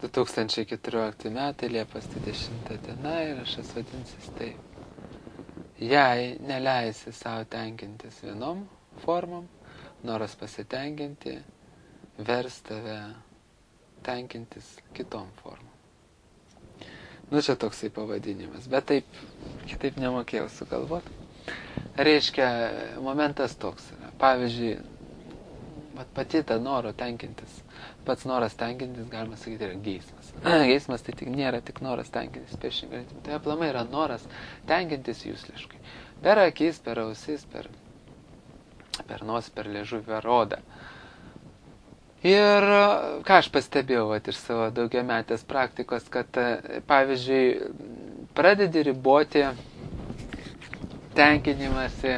2014 metai, Liepos 20 diena ir aš vadinsis taip. Jei neleisi savo tenkintis vienom formom, noras pasitenkinti, vers tave tenkintis kitom formom. Čia toksai pavadinimas, bet taip, kitaip nemokėjau sugalvoti. Reiškia, momentas toks yra. Pavyzdžiui, pati ta noro tenkintis, pats noras tenkintis, galima sakyti, yra geismas. Geismas tai nėra tik noras tenkintis, priešingai. Tai aplamai yra noras tenkintis jusliškai. Per akis, per ausis, per nosį, per liežuvį, per odą. Ir ką aš pastebėjau iš savo daugiametės praktikos, kad, pavyzdžiui, pradedi riboti tenkinimąsi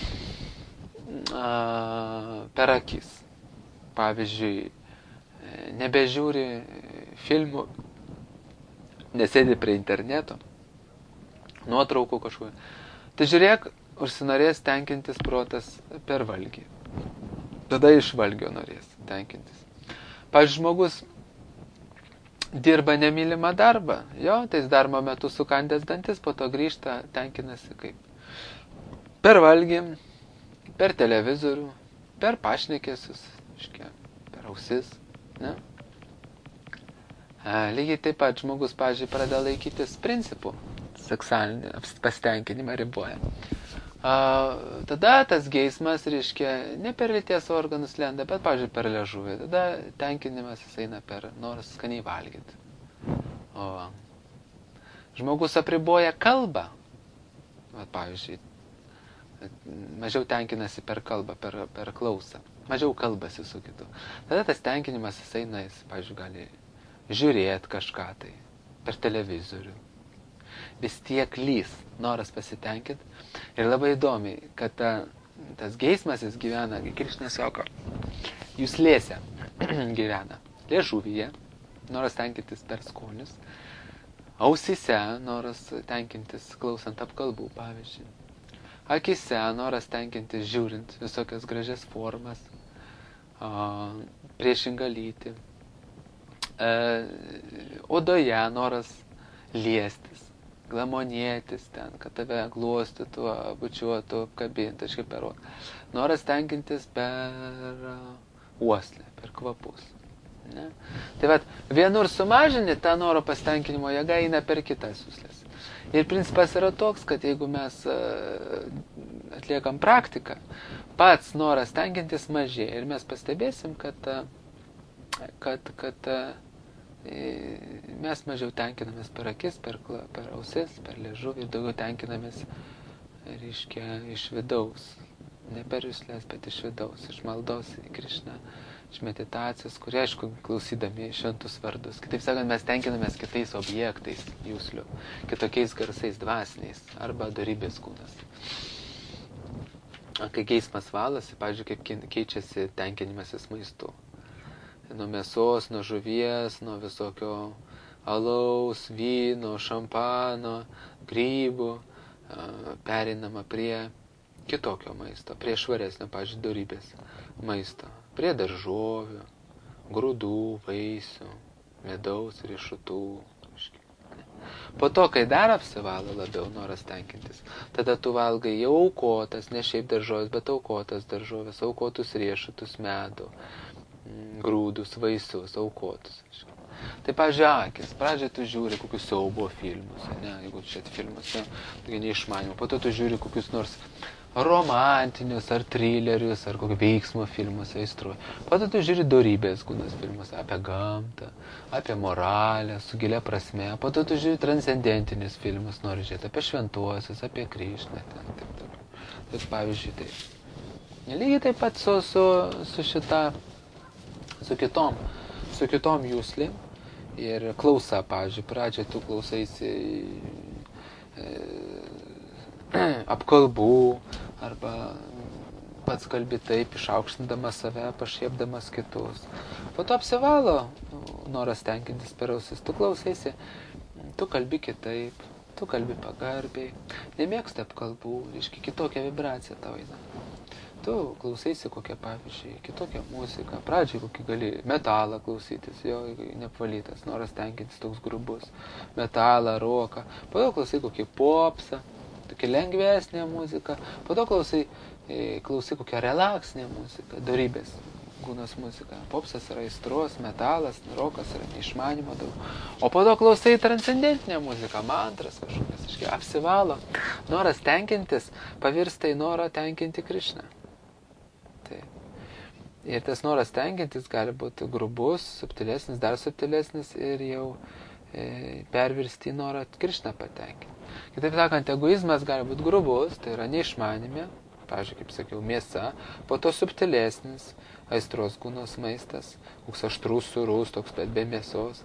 per akis. Pavyzdžiui, nebežiūri filmų, nesėdi prie interneto, nuotraukų kažkokių. Tai žiūrėk, užsinorės tenkintis protas per valgį. Tada iš valgio norės tenkintis. Pavyzdžiui, žmogus dirba nemylimą darbą, tai jis darbo metu sukandęs dantis, po to grįžta, tenkinasi kaip. Per valgį, per televizorių, per pašnekesius, per ausis. Ne? Lygiai taip pat žmogus, pavyzdžiui, pradeda laikytis principų, seksualinį pasitenkinimą riboja. Tada tas geismas, reiškia, ne per lyties organus lenda, bet, pavyzdžiui, per liežuvį. Tada tenkinimas jis eina per norą skaniai valgyti. Žmogus apriboja kalbą. Pavyzdžiui, mažiau tenkinasi per kalbą, per klausą. Mažiau kalbasi su kitu. Tada tas tenkinimas jis eina, jis, pavyzdžiui, gali žiūrėti kažką tai per televizorių. Vis tiek lys noras pasitenkinti. Ir labai įdomiai, kad tas geismas jis gyvena, Krišna sako, juslėse gyvena. Liežuvyje, noras tenkintis per skonius. Ausyse, noras tenkintis klausant apkalbų, pavyzdžiui. Akise, noras tenkintis žiūrint visokias gražias formas, priešingą lytį. Odoje noras liestis, glamonėtis ten, kad tave glostytų, bučiuotų, apkabintų, per odą. Noras tenkintis per uoslę, per kvapus. Ne? Tai vienur sumažini tą noro pasitenkinimo jėgą eina per kitas uslės. Ir principas yra toks, kad jeigu mes atliekam praktiką, pats noras tenkintis mažėja ir mes pastebėsim, kad mes mažiau tenkinamės per akis, per ausis, per liežuvį ir daugiau tenkinamės, reiškia, iš vidaus. Ne per juslės, bet iš vidaus, iš maldos į Krišną, iš meditacijos, kurie, aišku, klausydami šventus vardus. Kitaip sakant, mes tenkinamės kitais objektais juslių, kitokiais garsais dvasiniais arba dorybės kūnas. Kai geismas valosi, pavyzdžiui, kaip keičiasi tenkinimasis maistu. Nuo mėsos, nuo žuvies, nuo visokio alaus, vyno, šampano, grybų, pereinama prie kitokio maisto, prie švaresnio, pavyzdžiui, dorybės maisto, prie daržovių, grūdų, vaisių, medaus, riešutų. Po to, kai dar apsivalo labiau noras tenkintis, tada tu valgai jau aukotas, ne šiaip daržovės, bet aukotas daržovės, aukotus riešutus, medų, grūdus, vaisius, aukotus. Tai, pavyzdžiui, akis. Pradžiai tu žiūri kokius siaubo filmus, ne, jeigu čia filmus, ne, tokie neišmanimų. Po to tu žiūri kokius nors romantinius, ar trilerius, ar kokio veiksmo filmus, aistruoji. Po to tu žiūri dorybės kūnas filmus apie gamtą, apie moralę, su gilia prasme. Po to tu žiūri transcendentinius filmus, nori žiūrėti apie šventuosius, apie Krišną, ten, taip. Tai, pavyzdžiui, taip. Lygiai taip pat su kitom juslėm ir klausa, pavyzdžiui, pradžiai tu klausaisi apkalbų arba pats kalbi taip, išaukštindamas save, pašiepdamas kitus. Po to apsivalo noras tenkintis per ausis, tu klausaisi, tu kalbi kitaip, tu kalbi pagarbiai, nemėgsti apkalbų, reiškia kitokia vibracija tau eina. Tu klausaisi kokią, pavyzdžiui, kitokią muziką. Pradžiai kokį gali metalą klausytis, jo neapvalytas, noras tenkintis toks grubus. Metalą, roką. Po to klausai kokį popsą, tokia lengvesnė muzika. Po to klausai kokią relaksinę muziką, dorybės gūnos muzika. Popsas yra aistros, metalas, rokas yra neišmanimo daug. O po to klausai transcendentinę muziką, mantras kažkokias, apsivalo. Noras tenkintis pavirsta į norą tenkinti Krišną. Ir tas noras tenkintis gali būti grubus, subtilesnis, dar subtilesnis ir jau pervirsti į norą Krišną patenkinti. Kitaip sakant, egoizmas gali būti grubus, tai yra neišmanime, pavyzdžiui, kaip sakiau, mėsa, po to subtilesnis, aistros gūnos maistas, koks aštrus, surus, toks bet be mėsos.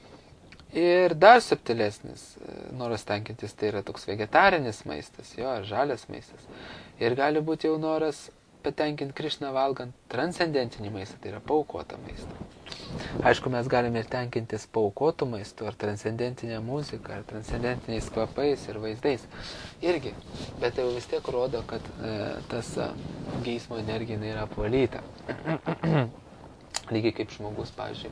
Ir dar subtilesnis noras tenkintis, tai yra toks vegetarinis maistas, jo, ar žalias maistas. Ir gali būti jau noras patenkinti Krišną valgant transcendentinį maistą, tai yra paaukotą maistą. Aišku, mes galime ir tenkintis paaukotų maistų, ar transcendentinę muziką, ar transcendentiniais kvapais ir vaizdais. Irgi, bet jau vis tiek rodo, kad tas geismo energija yra apvalyta. Lygiai kaip žmogus, pavyzdžiui,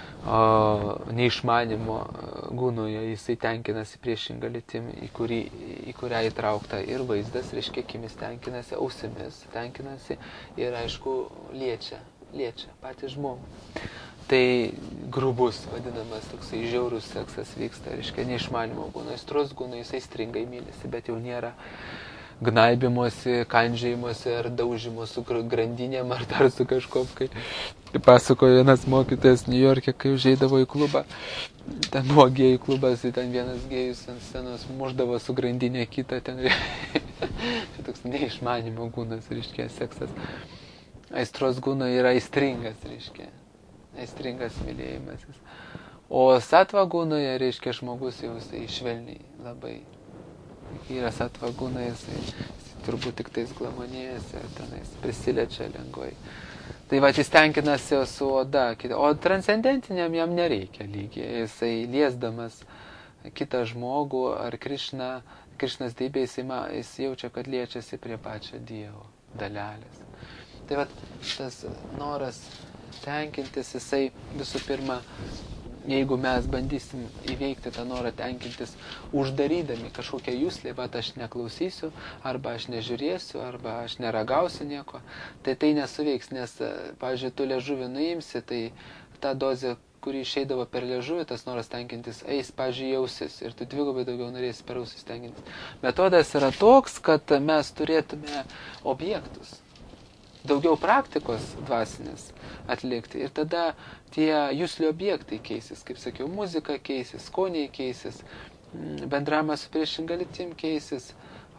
neišmanimo gūnoje jisai tenkinasi priešingą lytim, į kurią įtraukta ir vaizdas, reiškia, akimis tenkinasi, ausimis tenkinasi ir, aišku, liečia patį žmogų. Tai grubus, vadinamas, toksai žiaurus seksas vyksta, reiškia, neišmanimo gūno, aistros gūno, jisai stringai mylisi, bet jau nėra gnaibimuose, kandžiajimuose ar daužimo su grandinėm ar dar su kažkom, kai pasakojo vienas mokytojas New York'e, kai užeidavo į klubą, ten buvo gėjų klubas, ten vienas gėjus ant scenos muždavo su grandinė kitą, ten toks neišmanimo gūnas, reiškia, seksas. Aistros gūno yra aistringas, reiškia, aistringas mylėjimasis. O satva gūnoje, reiškia, žmogus jau jisai švelniai labai. Yra satva gūna, jisai turbūt tik tais glamonėjasi, tenais prisiliečia lengvai. Tai va, jis tenkinasi su oda, o transcendentiniam jam nereikia lygiai. Jisai liesdamas kitą žmogų ar Krišnas dybė, jis jaučia, kad liečiasi prie pačio Dievo dalelės. Tai va, tas noras tenkintis, jisai visų pirma, jeigu mes bandysim įveikti tą norą tenkintis, uždarydami kažkokią juslę, bet aš neklausysiu, arba aš nežiūrėsiu, arba aš neragausiu nieko, tai nesuveiks, nes, pavyzdžiui, tu liežuvį nuimsi, tai ta dozė, kuri išeidavo per liežuvį, tas noras tenkintis, eis, pavyzdžiui, ausis, ir tu dvigubai daugiau norėsi per ausis tenkintis. Metodas yra toks, kad mes turėtume objektus, daugiau praktikos dvasinės atlikti. Ir tada tie juslių objektai keisis, kaip sakiau, muzika keisis, skoniai keisis, bendravimas su priešinga lytim keisis,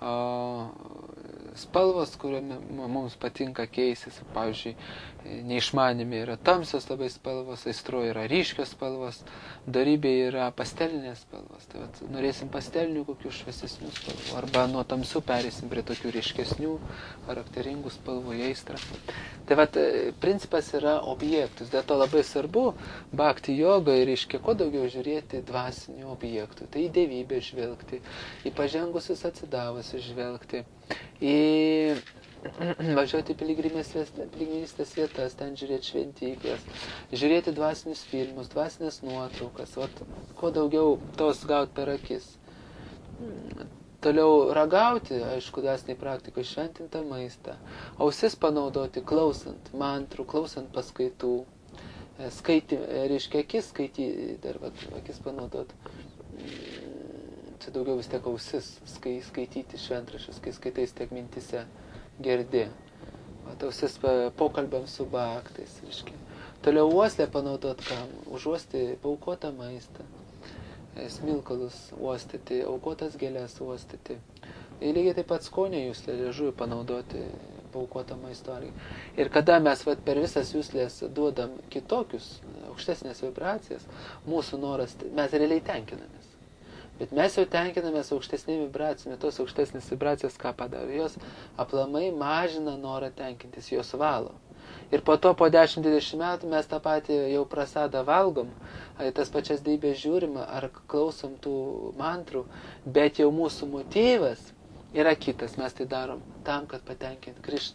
spalvos, kuriuo mums patinka keisis. Pavyzdžiui, neišmanime yra tamsios labai spalvos, aistroje yra ryškios spalvos, dorybėje yra pastelinės spalvos. Tai vat, norėsim pastelinių kokių šviesesnių spalvų, arba nuo tamsių perėsim prie tokių ryškesnių, charakteringų spalvų į aistrą. Tai vat, principas yra objektus, dėl to labai svarbu bhakti jogai, reiškia, kuo daugiau žiūrėti dvasinių objektų, tai į dievybę žvelgti, į pažengusius atsidavusius žvelgti, į važiuoti piligrimystės vietas, ten žiūrėti šventyklas, žiūrėti dvasinius filmus, dvasinės nuotraukas, kuo daugiau tos gauti per akis. Toliau ragauti, aišku, dvasiniai praktikoje šventintą maistą, ausis panaudoti klausant mantrų, klausant paskaitų, reiškia akis skaityti, dar akis panaudoti. Čia daugiau vis tiek ausis skaityti šventraščius, kai skaitais tiek mintise gerdi. Ausis pokalbiams su bhaktais, reiškia. Toliau uoslę panaudot kam? Užuosti paaukotą maistą, smilkalus uostyti, aukotas gėlės uostyti. Ir lygiai taip pat skonio juslę liežuvį panaudoti paaukotą maisto argi. Ir kada mes per visas juslės duodam kitokius, aukštesnės vibracijas, mūsų noras, mes realiai tenkinamės. Bet mes jau tenkinamės aukštesnėm vibracijom, tos aukštesnės vibracijos ką padaro? Jos aplamai mažina norą tenkintis, jos valo. Ir po to, po 10-20 metų mes tą patį jau prasadą valgom, tas pačias dievybės žiūrim, ar klausom tų mantrų, bet jau mūsų motyvas yra kitas, mes tai darom tam, kad patenkinti Krišną,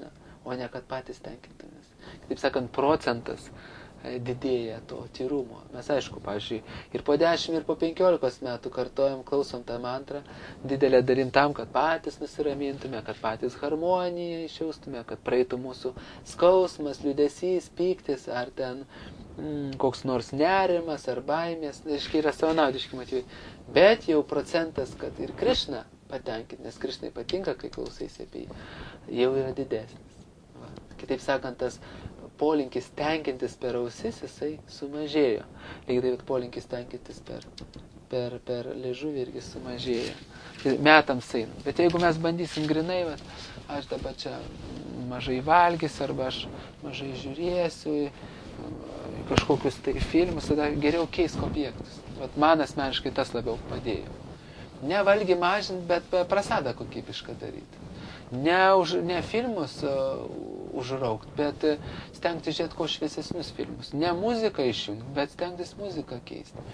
o ne kad patys tenkintumės. Taip sakant, procentas didėja to tyrumo. Mes aišku, pavyzdžiui, ir po 10, ir po 15 metų kartojam, klausom tą mantrą, didelę dalim tam, kad patys nusiramintume, kad patys harmoniją išjaustume, kad praeitų mūsų skausmas, liūdesys, pyktis, ar ten koks nors nerimas, ar baimės, aiškiai yra savanaudiški motyvai. Bet jau procentas, kad ir Krišną patenkinti, nes Krišnai patinka, kai klausaisi apie jį, jau yra didesnis. Va. Kitaip sakant, tas polinkis tenkintis per ausis, jisai sumažėjo. Lygiai taip polinkis tenkintis per liežuvį irgi sumažėjo. Metams eina. Bet jeigu mes bandysim grinai, aš dabar čia mažai valgysiu, arba aš mažai žiūrėsiu į kažkokius tai filmus, tada geriau keisk objektus. Vat man asmeniškai tas labiau padėjo. Ne valgį mažinti, bet prasadą kokybišką daryti. Ne filmus užraukt, bet stengtis žiūrėti kuo šviesesnius filmus. Ne muziką išjungti, bet stengtis muziką keisti.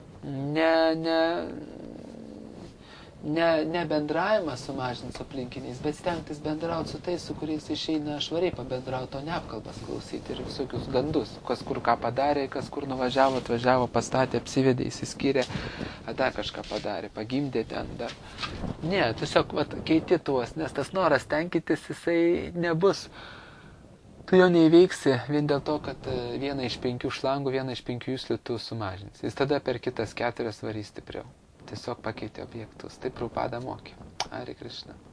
Ne bendravimą sumažinti su aplinkiniais, bet stengtis bendrauti su tais, su kuriais išeina švariai pabendrauti, o ne apkalbas klausyti ir visokius gandus. Kas kur ką padarė, kas kur nuvažiavo, atvažiavo, pastatė, apsivedė, įsiskyrė, dar kažką padarė, pagimdė ten dar. Ne, tiesiog keiti tuos, nes tas noras tenkintis, jisai nebus. Tu jo neįveiksi vien dėl to, kad vieną iš 5 šlangų, vieną iš 5 juslių tu sumažins. Jis tada per kitas 4 varys stipriau. Tiesiog pakeitė objektus. Taip Prabhupada mokė. Hare Krishna.